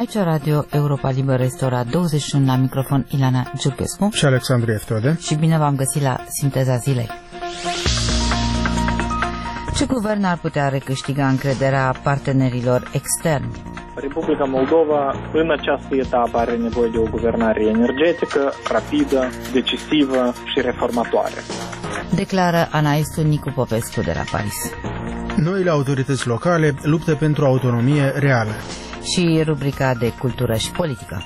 Aici Radio Europa Liberă este ora 21, la microfon Ilana Giurchescu și Alexandru Eftode. Și bine v-am găsit la Sinteza Zilei. Ce guvern ar putea recâștiga încrederea partenerilor externi? Republica Moldova în această etapă are nevoie de o guvernare energetică, rapidă, decisivă și reformatoare. Declară Anaestu Nicu Popescu de la Paris. Noile autorități locale luptă pentru autonomie reală. Și rubrica de cultură și politică.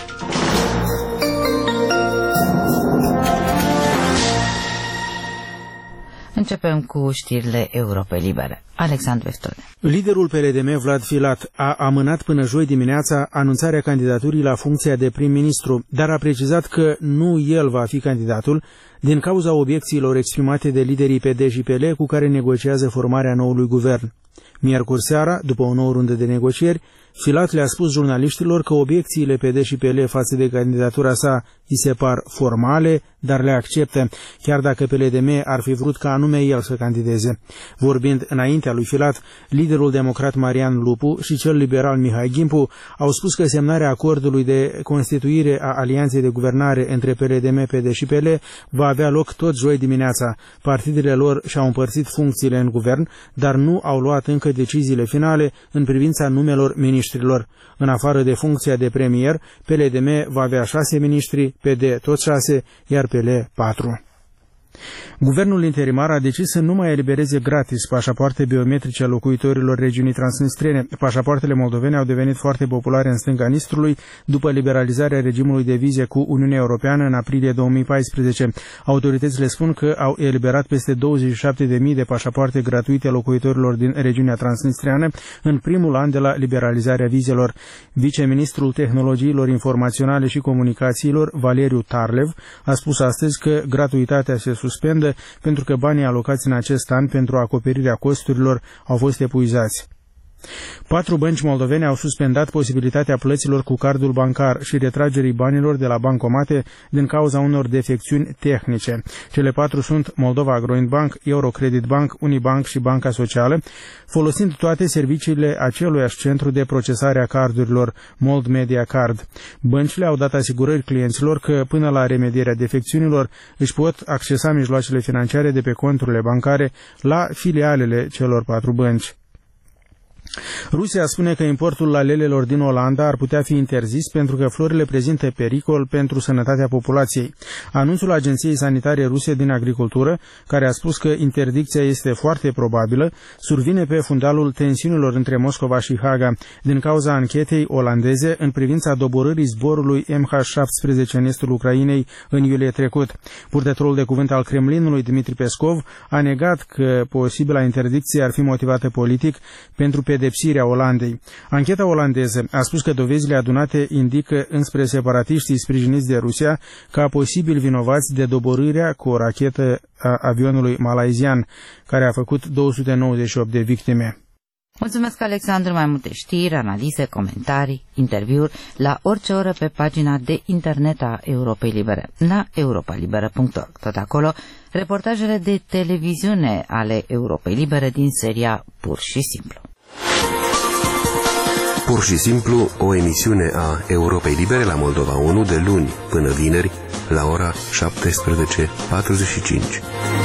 Începem cu știrile Europei Libere. Alexandru Eftode. Liderul PLDM, Vlad Filat, a amânat până joi dimineața anunțarea candidaturii la funcția de prim-ministru, dar a precizat că nu el va fi candidatul din cauza obiecțiilor exprimate de liderii PD și PL cu care negociază formarea noului guvern. Miercuri seara, după o nouă rundă de negocieri, Filat le-a spus jurnaliștilor că obiecțiile PD și PL față de candidatura sa îi se par formale, dar le acceptă, chiar dacă PLDM ar fi vrut ca anume el să candideze. Vorbind înaintea lui Filat, liderul democrat Marian Lupu și cel liberal Mihai Gimpu au spus că semnarea acordului de constituire a alianței de guvernare între PLDM, PD și PL va avea loc tot joi dimineața. Partidele lor și-au împărțit funcțiile în guvern, dar nu au luat încă deciziile finale în privința numelor miniștrilor. În afară de funcția de premier, PLDM va avea 6 miniștri, PD tot 6, iar PL 4. Guvernul interimar a decis să nu mai elibereze gratis pașapoarte biometrice locuitorilor regiunii transnistrene. Pașapoartele moldovene au devenit foarte populare în stânga Nistrului după liberalizarea regimului de vize cu Uniunea Europeană în aprilie 2014. Autoritățile spun că au eliberat peste 27.000 de pașapoarte gratuite locuitorilor din regiunea transnistreană în primul an de la liberalizarea vizelor. Viceministrul Tehnologiilor Informaționale și Comunicațiilor, Valeriu Tarlev, a spus astăzi că gratuitatea se suspendă pentru că banii alocați în acest an pentru acoperirea costurilor au fost epuizați. 4 bănci moldovene au suspendat posibilitatea plăților cu cardul bancar și retragerii banilor de la bancomate din cauza unor defecțiuni tehnice. Cele 4 sunt Moldova Agroint Bank, Eurocredit Bank, Unibank și Banca Socială, folosind toate serviciile aceluiași centru de procesare a cardurilor, Mold Media Card. Băncile au dat asigurări clienților că până la remedierea defecțiunilor își pot accesa mijloacele financiare de pe conturile bancare la filialele celor 4 bănci. Rusia spune că importul lalelelor din Olanda ar putea fi interzis pentru că florile prezintă pericol pentru sănătatea populației. Anunțul Agenției Sanitare Ruse din Agricultură, care a spus că interdicția este foarte probabilă, survine pe fundalul tensiunilor între Moscova și Haga din cauza anchetei olandeze în privința doborârii zborului MH17 în estul Ucrainei în iulie trecut. Purtătorul de cuvânt al Kremlinului, Dmitri Peskov, a negat că posibila interdicție ar fi motivată politic pentru pedepsirea Olandei. Ancheta olandeză a spus că dovezile adunate indică înspre separatiștii sprijiniți de Rusia ca posibil vinovați de doborârea cu o rachetă a avionului malaizian, care a făcut 298 de victime. Mulțumesc, Alexandru. Mai multe știri, analize, comentarii, interviuri la orice oră pe pagina de internet a Europei Libere, la europalibera.org. Tot acolo, reportajele de televiziune ale Europei Libere din seria Pur și Simplu. Pur și Simplu, o emisiune a Europei Libere la Moldova 1 de luni până vineri la ora 17:45.